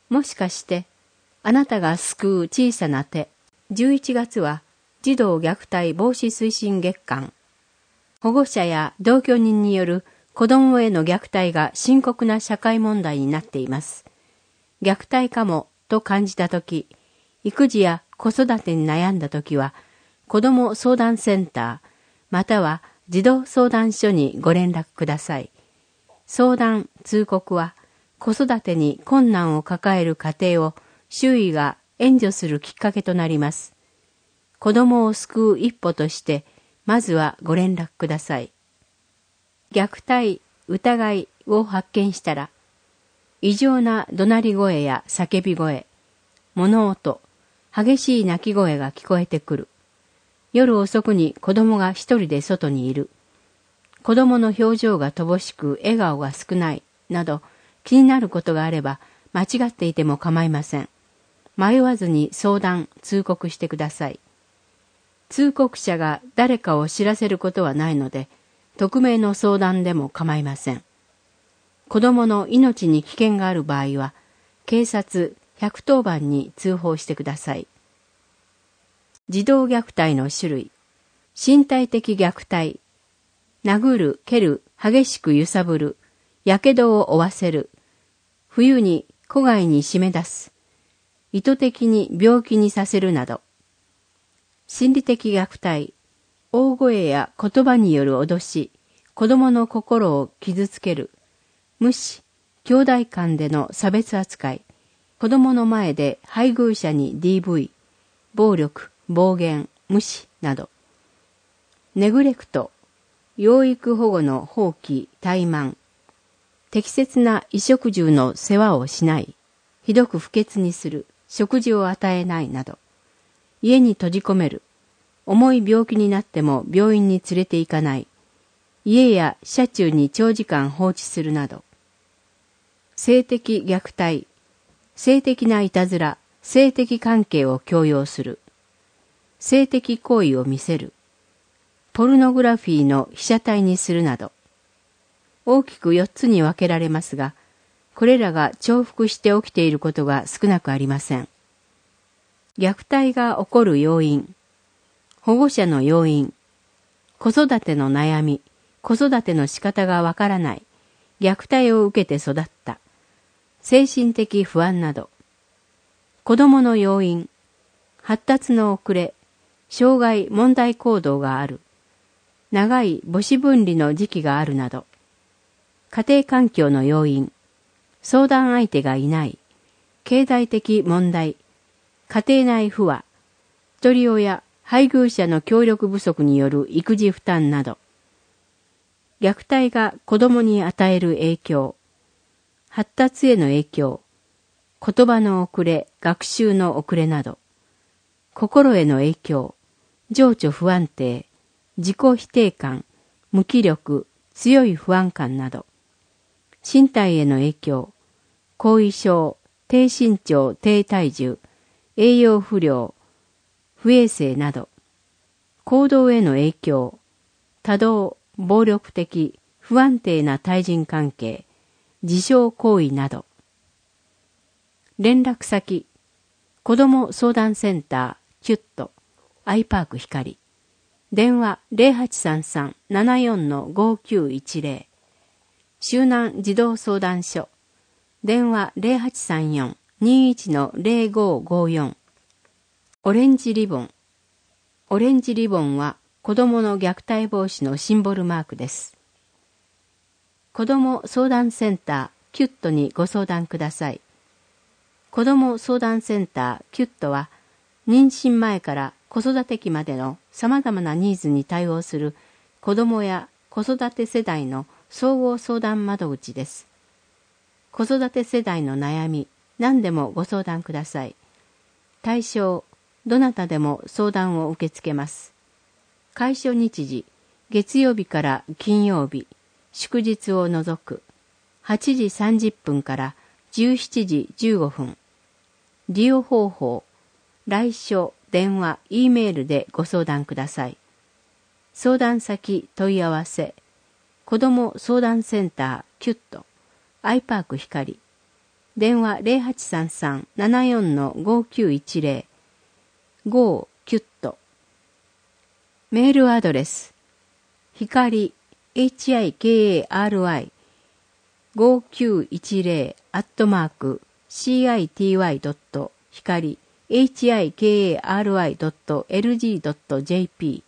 もしかして、あなたが救う小さな手。11月は児童虐待防止推進月間。保護者や同居人による子供への虐待が深刻な社会問題になっています。虐待かもと感じたとき、育児や子育てに悩んだときは、子ども相談センター、または児童相談所にご連絡ください。相談・通告は、子育てに困難を抱える家庭を周囲が援助するきっかけとなります。子どもを救う一歩として、まずはご連絡ください。虐待、疑いを発見したら、異常な怒鳴り声や叫び声、物音、激しい泣き声が聞こえてくる。夜遅くに子供が一人で外にいる。子供の表情が乏しく笑顔が少ないなど気になることがあれば間違っていても構いません。迷わずに相談・通告してください。通告者が誰かを知らせることはないので、匿名の相談でも構いません。子供の命に危険がある場合は、警察110番に通報してください。児童虐待の種類。身体的虐待。殴る、蹴る、激しく揺さぶる、やけどを負わせる、冬に戸外に締め出す、意図的に病気にさせるなど。心理的虐待。大声や言葉による脅し、子供の心を傷つける、無視、兄弟間での差別扱い、子供の前で配偶者に DV、暴力、暴言、無視など。ネグレクト、養育保護の放棄、怠慢、適切な衣食住の世話をしない、ひどく不潔にする、食事を与えないなど。家に閉じ込める、重い病気になっても病院に連れて行かない、家や車中に長時間放置するなど。性的虐待、性的ないたずら、性的関係を強要する、性的行為を見せる、ポルノグラフィーの被写体にするなど。大きく4つに分けられますが、これらが重複して起きていることが少なくありません。虐待が起こる要因、保護者の要因、子育ての悩み、子育ての仕方がわからない、虐待を受けて育った、精神的不安など。子供の要因、発達の遅れ、障害問題行動がある、長い母子分離の時期があるなど。家庭環境の要因、相談相手がいない、経済的問題、家庭内不和、一人親、配偶者の協力不足による育児負担など。虐待が子供に与える影響、発達への影響、言葉の遅れ、学習の遅れなど。心への影響、情緒不安定、自己否定感、無気力、強い不安感など。身体への影響、後遺症、低身長、低体重、栄養不良、不衛生など。行動への影響、多動、暴力的、不安定な対人関係、自傷行為など。連絡先、子ども相談センター、キュット、アイパーク光。電話 0833-74-5910。周南児童相談所。電話 0834-21-0554。オレンジリボン。オレンジリボンは子どもの虐待防止のシンボルマークです。子ども相談センター、キュットにご相談ください。子ども相談センター、キュットは、妊娠前から子育て期までの様々なニーズに対応する子どもや子育て世代の総合相談窓口です。子育て世代の悩み、何でもご相談ください。対象、どなたでも相談を受け付けます。開所日時、月曜日から金曜日、祝日を除く、8時30分から17時15分。利用方法、来所、電話、Eメールでご相談ください。相談先問い合わせ、子ども相談センターキュット、アイパーク光、 電話0833-74-5910 GOキュット。メールアドレスひかり HIKARI 5910@city.hikari hikari.lg.jp